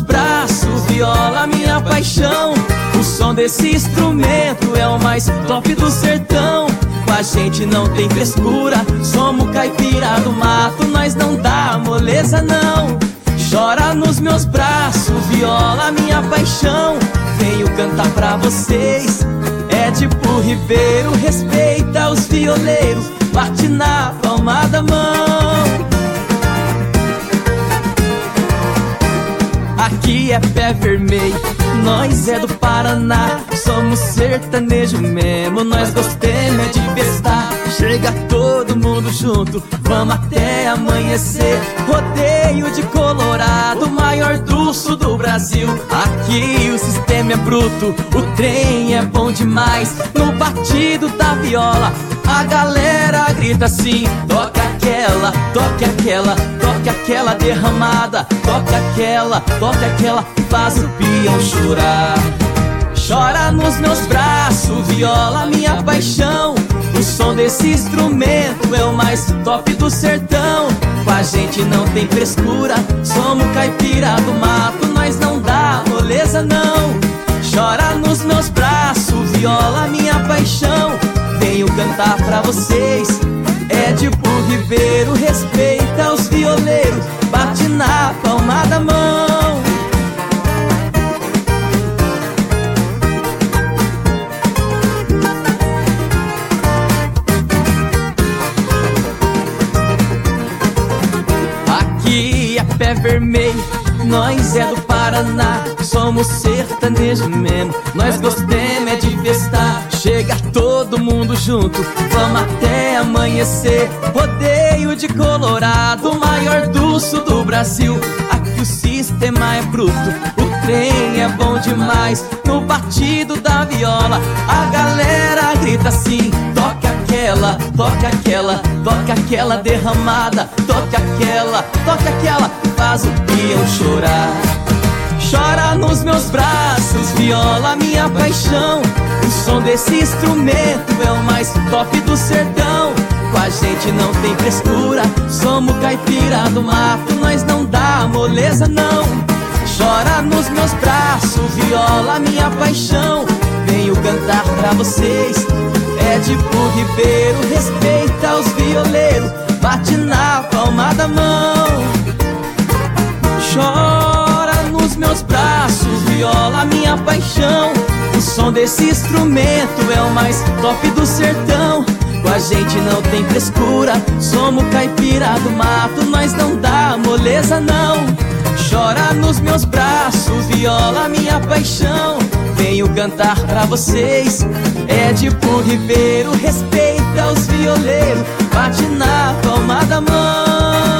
braços, viola, minha paixão. O som desse instrumento é o mais top do sertão. Com a gente não tem frescura, somos caipira do mato, nós não dá moleza não. Chora nos meus braços, viola, minha paixão. Venho cantar pra vocês, é Edipo Ribeiro, respeita os violeiros, bate na palma da mão. Aqui é pé vermelho, nós é do Paraná, somos sertanejo mesmo, nós gostemos é de festar. Chega todo mundo junto, vamos até amanhecer. Rodeio de Colorado, maior do sul do Brasil. Aqui o sistema é bruto, o trem é bom demais. No batido da viola, a galera grita assim: toca aquela, toque aquela, toque aquela derramada, toque aquela que faz o peão chorar. Chora nos meus braços, viola, minha paixão. O som desse instrumento é o mais top do sertão. Com a gente não tem frescura, somos caipira do mato, nós não dá moleza não. Chora nos meus braços, viola, minha paixão. Venho cantar pra vocês, Edipo Ribeiro, respeita os violeiros, bate na palma da mão. Aqui é pé vermelho, nós é do Paraná, somos sertanejo mesmo, nós gostemos é de festar. Chega todo mundo junto, vamos até amanhecer. Rodeio de Colorado, maior do sul do Brasil. Aqui o sistema é bruto, o trem é bom demais. No batido da viola, a galera grita assim: toque aquela, toque aquela, toque aquela derramada, toque aquela que faz o peão chorar. Chora nos meus braços, viola, minha paixão. O som desse instrumento é o mais top do sertão. Com a gente não tem frescura, somos caipira do mato, nós não dá moleza não. Chora nos meus braços, viola, minha paixão. Venho cantar pra vocês, Edipo Ribeiro, respeita os violeiros, bate na palma da mão. Chora nos meus braços, viola, minha paixão. O som desse instrumento é o mais top do sertão. Com a gente não tem frescura, somos caipira do mato, nós não dá moleza não. Chora nos meus braços, viola, minha paixão. Venho cantar pra vocês, Edipo Ribeiro, respeita os violeiros, bate na palma da mão.